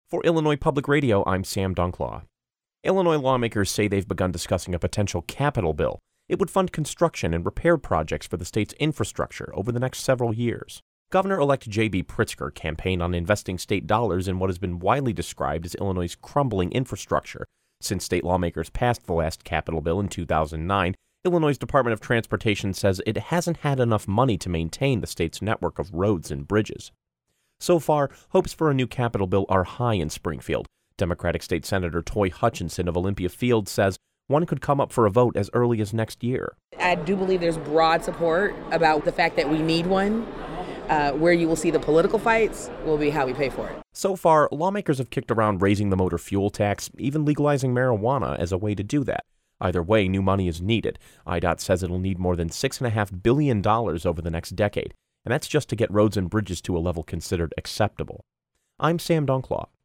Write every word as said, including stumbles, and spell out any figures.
For Illinois Public Radio, I'm Sam Dunklaw. Illinois lawmakers say they've begun discussing a potential capital bill. It would fund construction and repair projects for the state's infrastructure over the next several years. Governor-elect J B Pritzker campaigned on investing state dollars in what has been widely described as Illinois' crumbling infrastructure. Since state lawmakers passed the last capital bill in two thousand nine, Illinois' Department of Transportation says it hasn't had enough money to maintain the state's network of roads and bridges. So far, hopes for a new capital bill are high in Springfield. Democratic State Senator Toy Hutchinson of Olympia Field says one could come up for a vote as early as next year. I do believe there's broad support about the fact that we need one. Uh, where you will see the political fights will be how we pay for it. So far, lawmakers have kicked around raising the motor fuel tax, even legalizing marijuana as a way to do that. Either way, new money is needed. I D O T says it'll need more than six point five billion dollars over the next decade, and that's just to get roads and bridges to a level considered acceptable. I'm Sam Dunklaw.